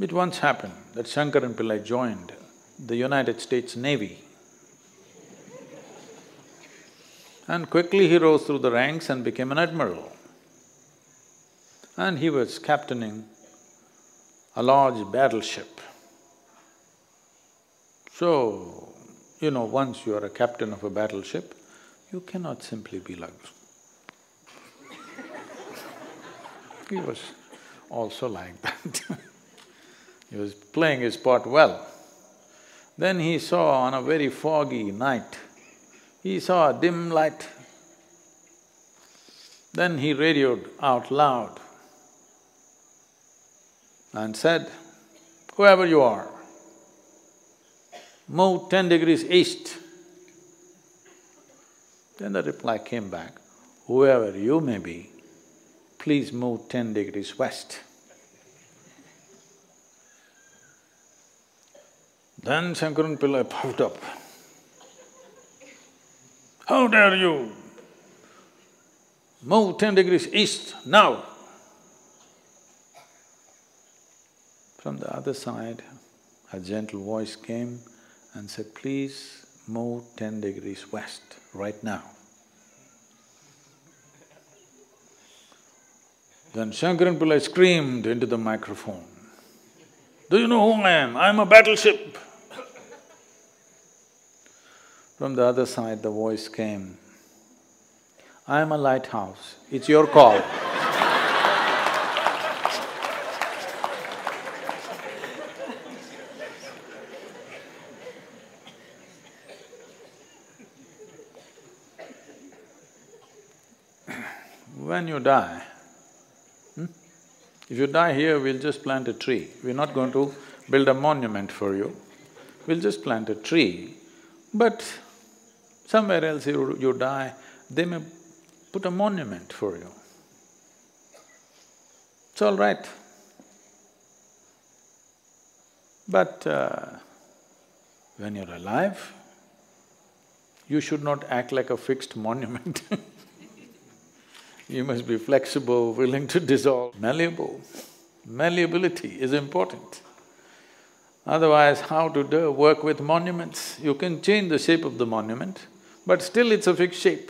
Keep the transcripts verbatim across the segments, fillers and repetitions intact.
It once happened that Shankaran Pillai joined the United States Navy. And quickly he rose through the ranks and became an admiral. And he was captaining a large battleship. So, you know, once you are a captain of a battleship, you cannot simply be like this. He was also like that He was playing his part well. Then he saw on a very foggy night, he saw a dim light. Then he radioed out loud and said, "Whoever you are, move ten degrees east." Then the reply came back, "Whoever you may be, please move ten degrees west." Then Shankaran Pillai puffed up. "How dare you move ten degrees east now?" From the other side, a gentle voice came and said, "Please move ten degrees west right now." Then Shankaran Pillai screamed into the microphone, "Do you know who I am? I am a battleship." From the other side, the voice came, "I am a lighthouse, it's your call." When you die, hmm? If you die here, we'll just plant a tree. We're not going to build a monument for you. We'll just plant a tree, but somewhere else you, you die, they may put a monument for you. It's all right. But uh, when you're alive, you should not act like a fixed monument You must be flexible, willing to dissolve, malleable. Malleability is important. Otherwise, how to do work with monuments? You can change the shape of the monument, but still it's a fixed shape.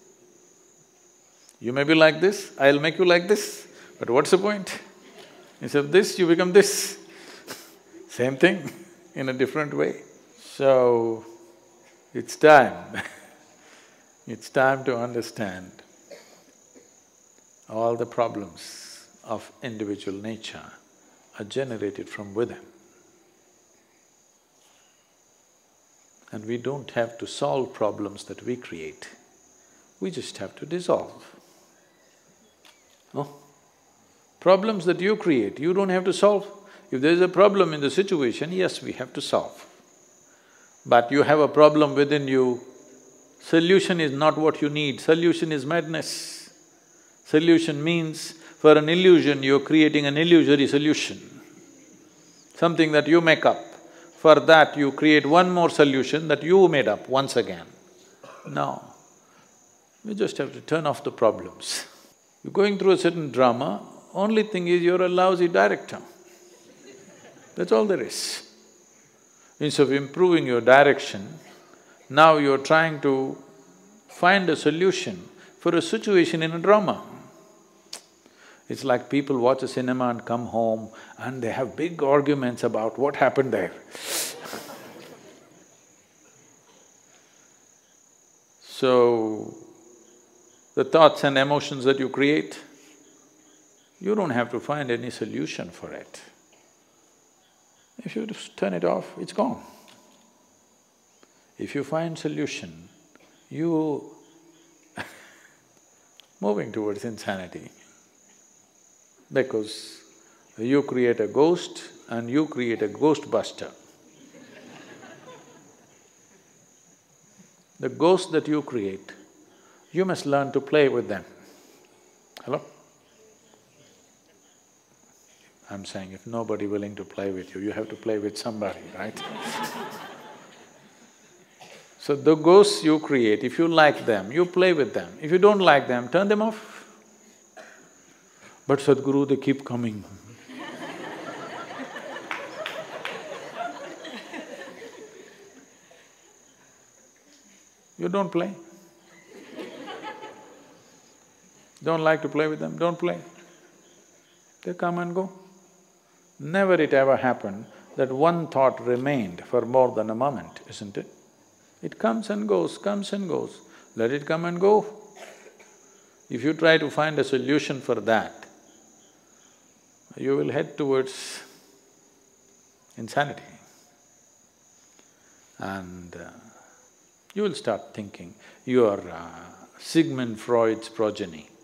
You may be like this, I'll make you like this, but what's the point? Instead of this, you become this. Same thing, in a different way. So, it's time it's time to understand all the problems of individual nature are generated from within. And we don't have to solve problems that we create, we just have to dissolve. No? Problems that you create, you don't have to solve. If there is a problem in the situation, yes, we have to solve. But you have a problem within you, solution is not what you need, solution is madness. Solution means, for an illusion, you're creating an illusory solution, something that you make up. For that, you create one more solution that you made up once again. No, you just have to turn off the problems. You're going through a certain drama, only thing is you're a lousy director. That's all there is. Instead of improving your direction, now you're trying to find a solution for a situation in a drama. It's like people watch a cinema and come home and they have big arguments about what happened there. So, the thoughts and emotions that you create, you don't have to find any solution for it. If you just turn it off, it's gone. If you find solution, you moving towards insanity. Because you create a ghost and you create a ghost buster. The ghosts that you create, you must learn to play with them. Hello? I'm saying if nobody willing to play with you, you have to play with somebody, right? So the ghosts you create, if you like them, you play with them. If you don't like them, turn them off. But Sadhguru, they keep coming. You don't play. Don't like to play with them, don't play. They come and go. Never it ever happened that one thought remained for more than a moment, isn't it? It comes and goes, comes and goes, let it come and go. If you try to find a solution for that, you will head towards insanity. And uh, you will start thinking, you are uh, Sigmund Freud's progeny.